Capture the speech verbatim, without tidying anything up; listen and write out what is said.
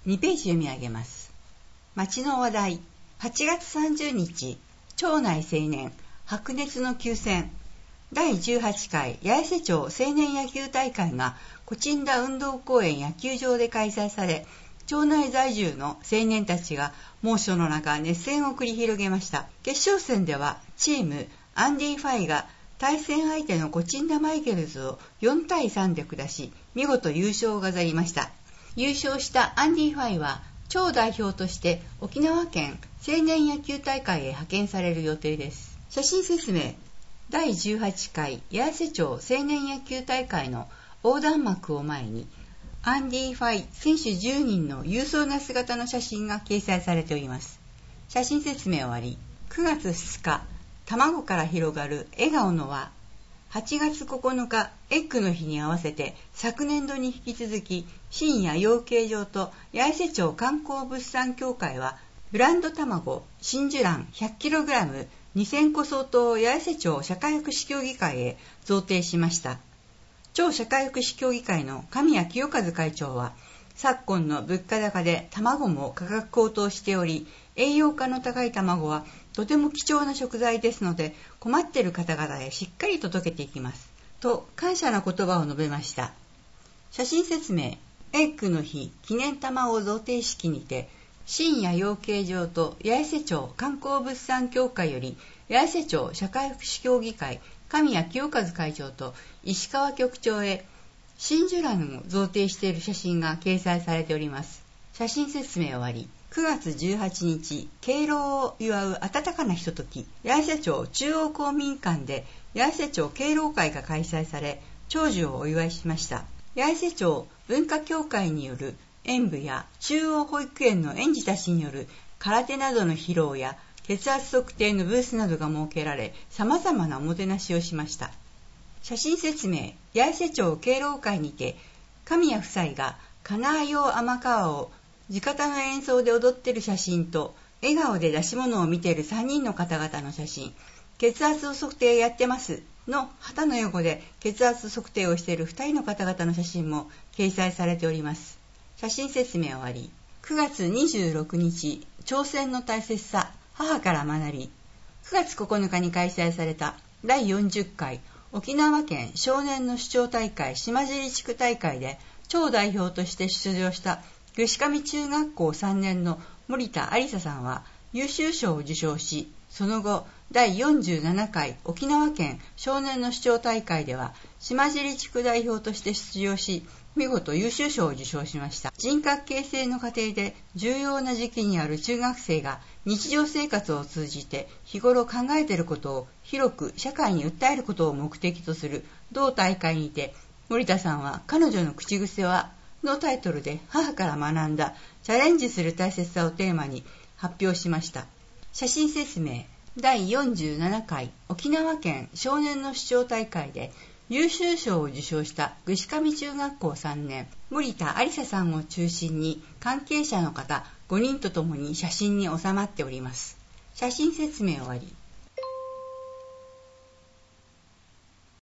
にページ読み上げます。町の話題。はちがつさんじゅうにち、町内青年白熱の休戦。だいじゅうはちかい八重瀬町青年野球大会がコチンダ運動公園野球場で開催され、町内在住の青年たちが猛暑の中熱戦を繰り広げました。決勝戦ではチームアンディ・ファイが対戦相手のコチンダマイケルズをよんたいさんで下し、見事優勝を飾りました。優勝したアンディ・ファイは町代表として沖縄県青年野球大会へ派遣される予定です。写真説明。だいじゅうはちかい八重瀬町青年野球大会の横断幕を前にアンディ・ファイ選手じゅうにんの勇壮な姿の写真が掲載されております。写真説明終わり。くがつふつか、卵から広がる笑顔の輪。はちがつここのか、エッグの日に合わせて昨年度に引き続き深夜養鶏場と八重瀬町観光物産協会はブランド卵真珠卵 ひゃくキログラムにせんこ相当を八重瀬町社会福祉協議会へ贈呈しました。町社会福祉協議会の神谷清和会長は、昨今の物価高で卵も価格高騰しており、栄養価の高い卵はとても貴重な食材ですので、困っている方々へしっかり届けていきますと感謝の言葉を述べました。写真説明。エッグの日記念卵贈呈式にて、深夜養鶏場と八重瀬町観光物産協会より八重瀬町社会福祉協議会神谷清和会長と石川局長へ真珠卵を贈呈している写真が掲載されております。写真説明終わり。くがつじゅうはちにち、敬老を祝う温かなひととき、八重瀬町中央公民館で八重瀬町敬老会が開催され、長寿をお祝いしました。八重瀬町文化協会による演舞や中央保育園の園児たちによる空手などの披露や血圧測定のブースなどが設けられ、様々なおもてなしをしました。写真説明。八重瀬町敬老会にて、神谷夫妻がカナー用天川を地方の演奏で踊っている写真と、笑顔で出し物を見ているさんにんの方々の写真、血圧を測定やってますの旗の横で血圧測定をしているふたりの方々の写真も掲載されております。写真説明終わり。くがつにじゅうろくにち、挑戦の大切さ、母から学び。くがつここのかに開催されただいよんじゅっかい沖縄県少年の主張大会島尻地区大会で町代表として出場した具志上中学校さんねんの森田有沙さんは優秀賞を受賞し、その後だいよんじゅうななかい沖縄県少年の主張大会では島尻地区代表として出場し、見事優秀賞を受賞しました。人格形成の過程で重要な時期にある中学生が日常生活を通じて日頃考えていることを広く社会に訴えることを目的とする同大会にて、森田さんは彼女の口癖はのタイトルで母から学んだチャレンジする大切さをテーマに発表しました。写真説明。だいよんじゅうななかい沖縄県少年の主張大会で優秀賞を受賞した具志上中学校さんねん森田有沙さんを中心に関係者の方ごにんとともに写真に収まっております。写真説明終わり。